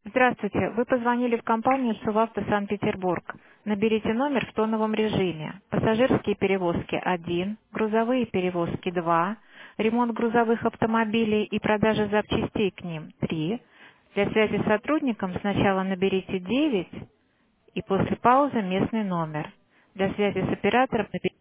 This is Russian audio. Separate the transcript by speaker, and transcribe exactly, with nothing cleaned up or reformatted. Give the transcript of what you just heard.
Speaker 1: Здравствуйте. Вы позвонили в компанию «Сувавто Санкт-Петербург». Наберите номер в тоновом режиме. Пассажирские перевозки один, грузовые перевозки два, ремонт грузовых автомобилей и продажа запчастей к ним три. Для связи с сотрудником сначала наберите девять и после паузы местный номер. Для связи с оператором наберите